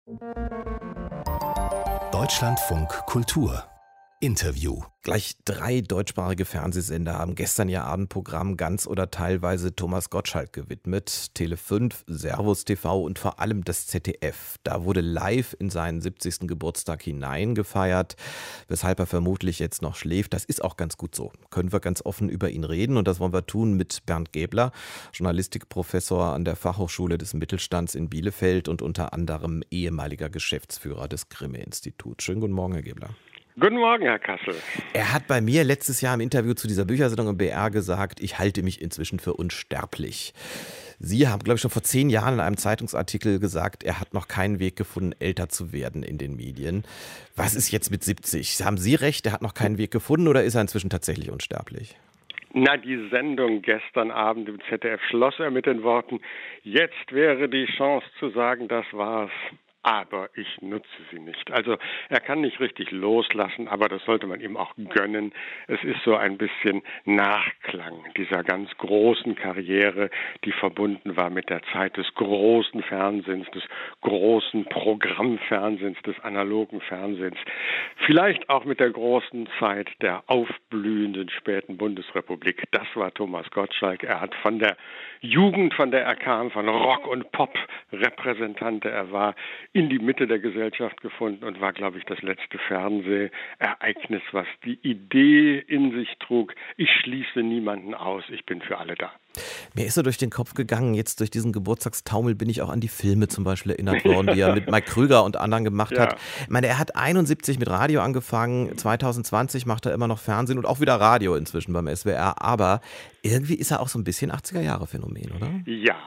Deutschlandfunk Kultur Interview. Gleich 3 deutschsprachige Fernsehsender haben gestern ihr Abendprogramm ganz oder teilweise Thomas Gottschalk gewidmet. Tele 5, Servus TV und vor allem das ZDF. Da wurde live in seinen 70. Geburtstag hineingefeiert, weshalb er vermutlich jetzt noch schläft. Das ist auch ganz gut so. Können wir ganz offen über ihn reden und das wollen wir tun mit Bernd Gäbler, Journalistikprofessor an der Fachhochschule des Mittelstands in Bielefeld und unter anderem ehemaliger Geschäftsführer des Grimme-Instituts. Schönen guten Morgen, Herr Gäbler. Guten Morgen, Herr Kassel. Er hat bei mir letztes Jahr im Interview zu dieser Büchersendung im BR gesagt, ich halte mich inzwischen für unsterblich. Sie haben, glaube ich, schon vor 10 Jahren in einem Zeitungsartikel gesagt, er hat noch keinen Weg gefunden, älter zu werden in den Medien. Was ist jetzt mit 70? Haben Sie recht, er hat noch keinen Weg gefunden oder ist er inzwischen tatsächlich unsterblich? Na, die Sendung gestern Abend im ZDF schloss er mit den Worten, jetzt wäre die Chance zu sagen, das war's. Aber ich nutze sie nicht. Also er kann nicht richtig loslassen, aber das sollte man ihm auch gönnen. Es ist so ein bisschen Nachklang dieser ganz großen Karriere, die verbunden war mit der Zeit des großen Fernsehens, des großen Programmfernsehens, des analogen Fernsehens. Vielleicht auch mit der großen Zeit der aufblühenden späten Bundesrepublik. Das war Thomas Gottschalk. Er hat von der Jugend, von der er kam, von Rock und Pop Repräsentante er war, in die Mitte der Gesellschaft gefunden und war, glaube ich, das letzte Fernsehereignis, was die Idee in sich trug, ich schließe niemanden aus, ich bin für alle da. Mir ist so durch den Kopf gegangen, jetzt durch diesen Geburtstagstaumel bin ich auch an die Filme zum Beispiel erinnert worden, die er mit Mike Krüger und anderen gemacht hat. Ich meine, er hat 71 mit Radio angefangen, 2020 macht er immer noch Fernsehen und auch wieder Radio inzwischen beim SWR, aber irgendwie ist er auch so ein bisschen 80er-Jahre-Phänomen, oder? Ja.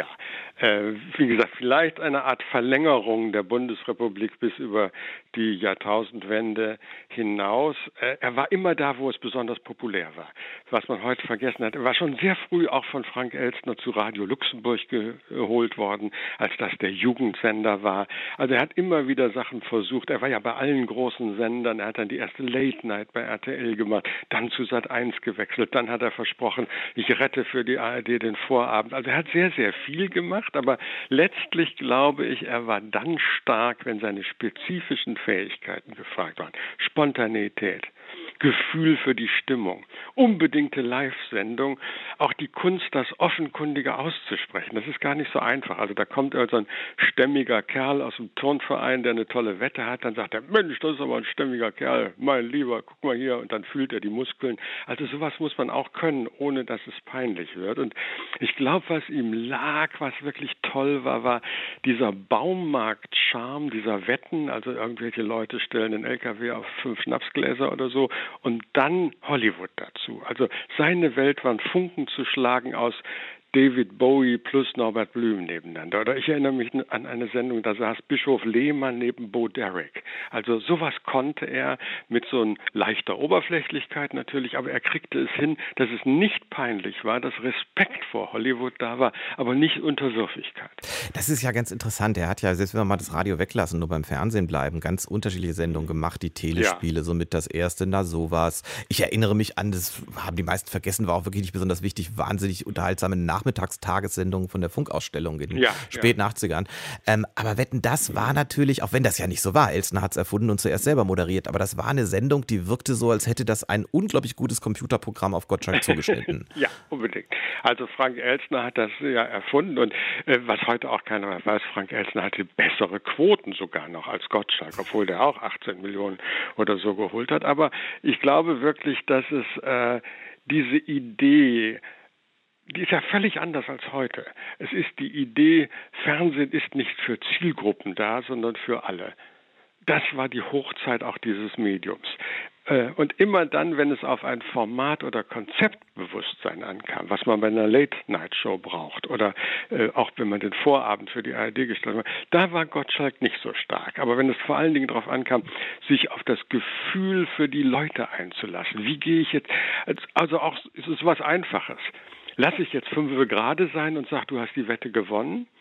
Wie gesagt, vielleicht eine Art Verlängerung der Bundesrepublik bis über die Jahrtausendwende hinaus. Er war immer da, wo es besonders populär war. Was man heute vergessen hat, er war schon sehr früh auch von Frank Elstner zu Radio Luxemburg geholt worden, als das der Jugendsender war. Also er hat immer wieder Sachen versucht. Er war ja bei allen großen Sendern. Er hat dann die erste Late Night bei RTL gemacht, dann zu Sat.1 gewechselt. Dann hat er versprochen, ich rette für die ARD den Vorabend. Also er hat sehr, sehr viel gemacht, aber letztlich glaube ich, er war dann stark, wenn seine spezifischen Fähigkeiten gefragt waren. Spontaneität, Gefühl für die Stimmung, unbedingte Live-Sendung, auch die Kunst, das Offenkundige auszusprechen. Das ist gar nicht so einfach. Also da kommt so ein stämmiger Kerl aus dem Turnverein, der eine tolle Wette hat, dann sagt er, Mensch, das ist aber ein stämmiger Kerl, mein Lieber, guck mal hier, und dann fühlt er die Muskeln. Also sowas muss man auch können, ohne dass es peinlich wird. Und ich glaube, was ihm lag, was wirklich toll war, war dieser Baumarkt-Charme dieser Wetten, also irgendwelche Leute stellen den LKW auf 5 Schnapsgläser oder so, und dann Hollywood dazu. Also seine Welt war ein Funken zu schlagen aus David Bowie plus Norbert Blüm nebeneinander. Oder ich erinnere mich an eine Sendung, da saß Bischof Lehmann neben Bo Derek. Also sowas konnte er mit so einer leichter Oberflächlichkeit natürlich, aber er kriegte es hin, dass es nicht peinlich war, dass Respekt vor Hollywood da war, aber nicht Unterwürfigkeit. Das ist ja ganz interessant. Er hat ja, selbst wenn wir mal das Radio weglassen, nur beim Fernsehen bleiben, ganz unterschiedliche Sendungen gemacht. Die Telespiele, somit das erste, na sowas. Ich erinnere mich an, das haben die meisten vergessen, war auch wirklich nicht besonders wichtig, wahnsinnig unterhaltsame Nachmittagstagessendung von der Funkausstellung in den späten 80ern. Aber Wetten, das war natürlich, auch wenn das ja nicht so war, Elstner hat es erfunden und zuerst selber moderiert, aber das war eine Sendung, die wirkte so, als hätte das ein unglaublich gutes Computerprogramm auf Gottschalk zugeschnitten. Ja, unbedingt. Also Frank Elstner hat das ja erfunden und was heute auch keiner mehr weiß, Frank Elstner hatte bessere Quoten sogar noch als Gottschalk, obwohl der auch 18 Millionen oder so geholt hat. Aber ich glaube wirklich, dass es diese Idee, die ist ja völlig anders als heute. Es ist die Idee, Fernsehen ist nicht für Zielgruppen da, sondern für alle. Das war die Hochzeit auch dieses Mediums. Und immer dann, wenn es auf ein Format- oder Konzeptbewusstsein ankam, was man bei einer Late-Night-Show braucht oder auch wenn man den Vorabend für die ARD gestaltet hat, da war Gottschalk nicht so stark. Aber wenn es vor allen Dingen darauf ankam, sich auf das Gefühl für die Leute einzulassen, wie gehe ich jetzt, also auch, es ist was Einfaches. Lasse ich jetzt 5 gerade sein und sage, du hast die Wette gewonnen?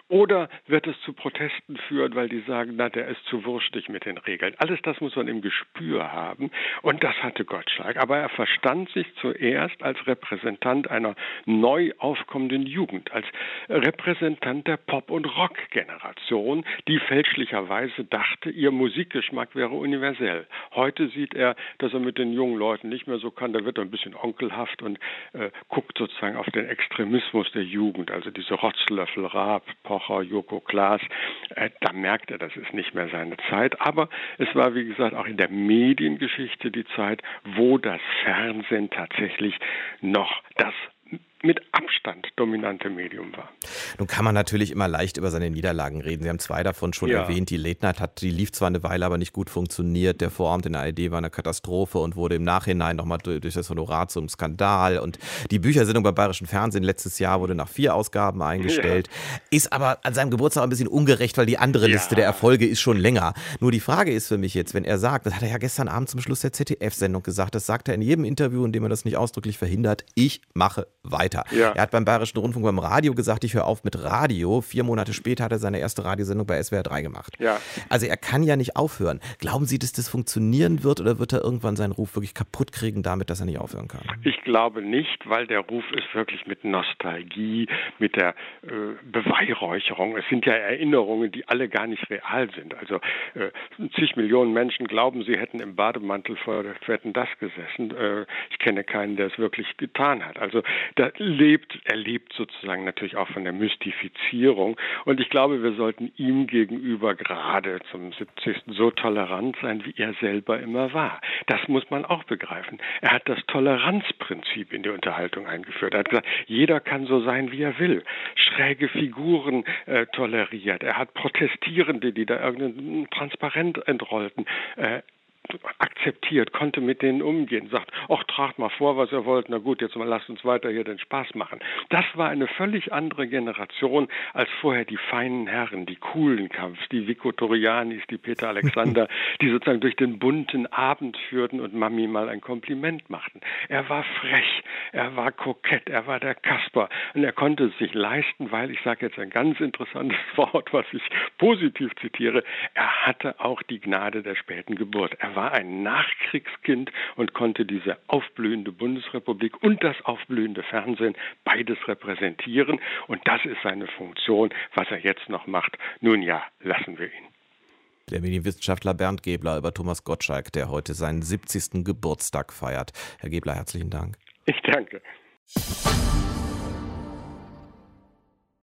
Oder wird es zu Protesten führen, weil die sagen, na, der ist zu wurstig mit den Regeln. Alles das muss man im Gespür haben. Und das hatte Gottschalk. Aber er verstand sich zuerst als Repräsentant einer neu aufkommenden Jugend, als Repräsentant der Pop- und Rock-Generation, die fälschlicherweise dachte, ihr Musikgeschmack wäre universell. Heute sieht er, dass er mit den jungen Leuten nicht mehr so kann. Da wird er ein bisschen onkelhaft und guckt sozusagen auf den Extremismus der Jugend, also diese Rotzlöffel, Raab, Pocher, Joko Klaas. Da merkt er, das ist nicht mehr seine Zeit. Aber es war, wie gesagt, auch in der Mediengeschichte die Zeit, wo das Fernsehen tatsächlich noch das mit Abstand dominante Medium war. Nun kann man natürlich immer leicht über seine Niederlagen reden. Sie haben zwei davon schon erwähnt. Die Late Night die lief zwar eine Weile, aber nicht gut funktioniert. Der Vorabend in der ARD war eine Katastrophe und wurde im Nachhinein nochmal durch das Honorar zum Skandal. Und die Büchersendung beim Bayerischen Fernsehen letztes Jahr wurde nach 4 Ausgaben eingestellt. Ist aber an seinem Geburtstag ein bisschen ungerecht, weil die andere Liste der Erfolge ist schon länger. Nur die Frage ist für mich jetzt, wenn er sagt, das hat er ja gestern Abend zum Schluss der ZDF-Sendung gesagt, das sagt er in jedem Interview, in dem er das nicht ausdrücklich verhindert, ich mache weiter. Ja. Er hat beim Bayerischen Rundfunk beim Radio gesagt, ich höre auf mit Radio. 4 Monate später hat er seine erste Radiosendung bei SWR 3 gemacht. Ja. Also er kann ja nicht aufhören. Glauben Sie, dass das funktionieren wird oder wird er irgendwann seinen Ruf wirklich kaputt kriegen damit, dass er nicht aufhören kann? Ich glaube nicht, weil der Ruf ist wirklich mit Nostalgie, mit der Beweihräucherung. Es sind ja Erinnerungen, die alle gar nicht real sind. Also zig Millionen Menschen glauben, sie hätten im Bademantel vor Wetten, das gesessen. Ich kenne keinen, der es wirklich getan hat. Also er lebt sozusagen natürlich auch von der Mystifizierung. Und ich glaube, wir sollten ihm gegenüber gerade zum 70. so tolerant sein, wie er selber immer war. Das muss man auch begreifen. Er hat das Toleranzprinzip in die Unterhaltung eingeführt. Er hat gesagt, jeder kann so sein, wie er will. Schräge Figuren toleriert. Er hat Protestierende, die da irgendein Transparent entrollten, akzeptiert, konnte mit denen umgehen, sagt, ach, tragt mal vor, was ihr wollt, na gut, jetzt mal lasst uns weiter hier den Spaß machen. Das war eine völlig andere Generation als vorher die feinen Herren, die coolen Kampfs, die Vico Torianis, die Peter Alexander, die sozusagen durch den bunten Abend führten und Mami mal ein Kompliment machten. Er war frech, er war kokett, er war der Kasper und er konnte es sich leisten, weil, ich sage jetzt ein ganz interessantes Wort, was ich positiv zitiere, er hatte auch die Gnade der späten Geburt. Er war ein Nachkriegskind und konnte diese aufblühende Bundesrepublik und das aufblühende Fernsehen beides repräsentieren. Und das ist seine Funktion. Was er jetzt noch macht, nun ja, lassen wir ihn. Der Medienwissenschaftler Bernd Gebler über Thomas Gottschalk, der heute seinen 70. Geburtstag feiert. Herr Gebler, herzlichen Dank. Ich danke.